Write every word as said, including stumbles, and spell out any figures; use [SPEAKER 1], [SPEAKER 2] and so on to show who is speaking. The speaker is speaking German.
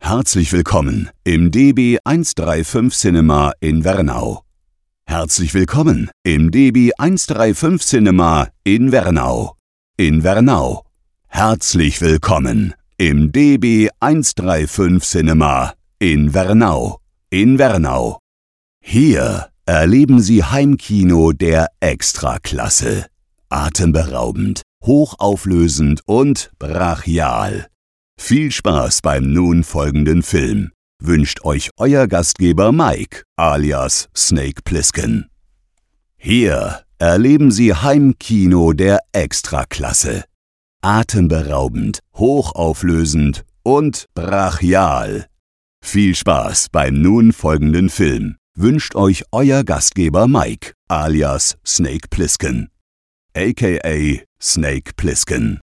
[SPEAKER 1] Herzlich willkommen im D B hundertfünfunddreißig Cinema in Wernau. Herzlich willkommen im D B hundertfünfunddreißig Cinema in Wernau. In Wernau. Herzlich willkommen im D B hundertfünfunddreißig Cinema in Wernau. In Wernau. Hier erleben Sie Heimkino der Extraklasse. Atemberaubend, hochauflösend und brachial. Viel Spaß beim nun folgenden Film wünscht euch euer Gastgeber Mike alias Snake Plissken. Hier erleben Sie Heimkino der Extraklasse. Atemberaubend, hochauflösend und brachial. Viel Spaß beim nun folgenden Film wünscht euch euer Gastgeber Mike alias Snake Plissken, aka Snake Plissken.